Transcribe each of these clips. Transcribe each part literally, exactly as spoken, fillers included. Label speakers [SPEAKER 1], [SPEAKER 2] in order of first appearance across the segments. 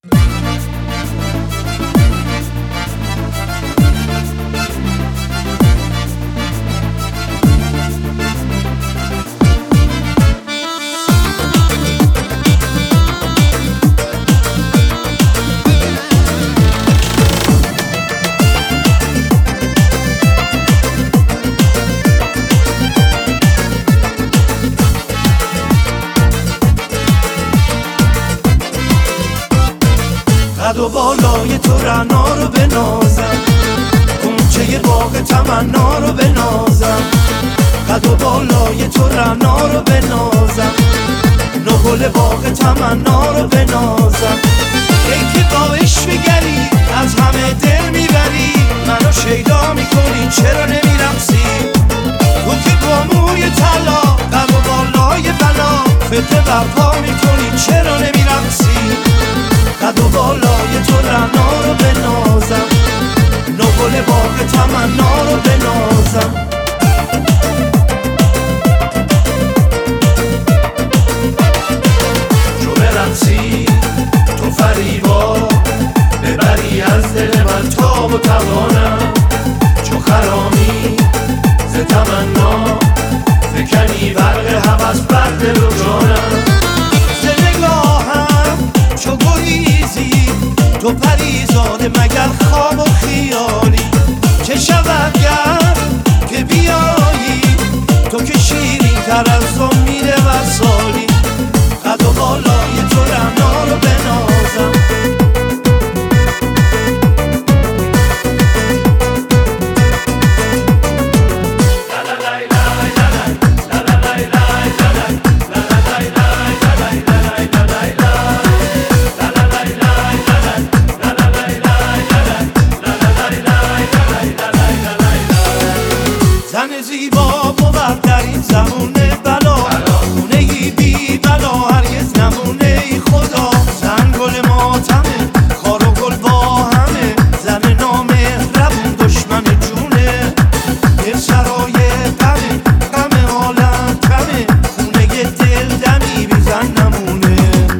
[SPEAKER 1] قد و بالای تو رعنا رو بنازم، گونچه باغ تمنا رو بنازم. قد و بالای تو رعنا رو بنازم، نقل باغ تمنا رو بنازم. ای که با عشق بگری از همه دل میبری، منو شیدا میکنی چرا نمیرقصی؟ تو که با موی طلا قد و بالای بلا فتنه برپا میکنی چرا نمیرقصی؟ قد و بالای تو رعنا رو بنازم، نقل باغ تمنا رو بنازم. جو برقصی تو فریبا، ببری از دل من تاب و توانم. چو خرامی ز تمنا، فکنی برق هوس بر دل و جانم. ز نگاهم چو گریزی تو پریزاده مگر خواب و خیالی؟ چه شود گر که بیایی تو که شیرین تر از امید وصالی؟ قد و بالای تو رعنا رو بنازم. زن زیبا بود در این زمان بلا، خونه ای بی بلا هرگز نمونه ای خدا. زن گل ماتمه خار و گل با همه، زن نامهربون دشمن جونه. دل سرای غمه غم عالم غمه، خونه دل دمی بی زن نمونه.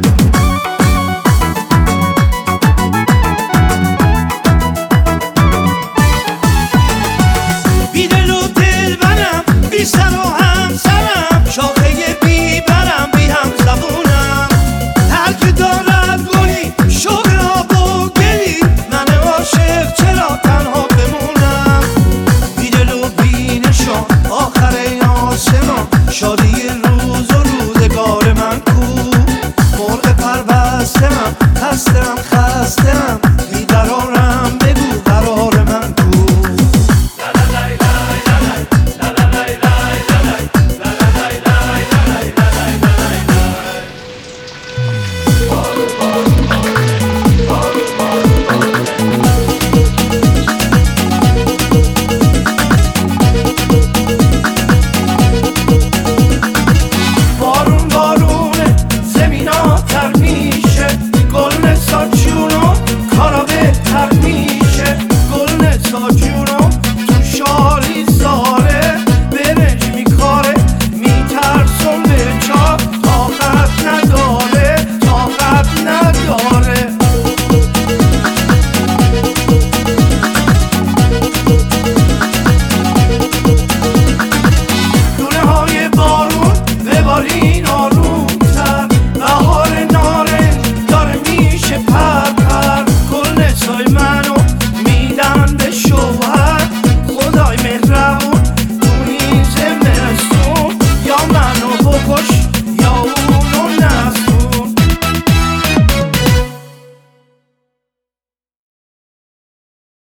[SPEAKER 1] بی دل و دل برم، بی سر و همسرم، شاخه بی برم بی هم زبونم. هر که دارد گلی شوق آب و گلی، من عاشق چرا تنها بمونم؟ بی دل و بی نشان آخر آسمان، شادی روز و روزگار من کو. مرغ پربسته من خستم خستم، بی قرارم بگو قرار من کو. بارون بارونه زمینا تر میشه، گل نسا جونو کارا بهتر میشه. گل نسا جونو تو شالی ساره، برنج میکاره میترسون به چا، طاقت نداره طاقت نداره. دونه های بارون ببارین آرومتر، بهار نارنج داره میشه پر پر. گل نسای منو میدن به شوهر،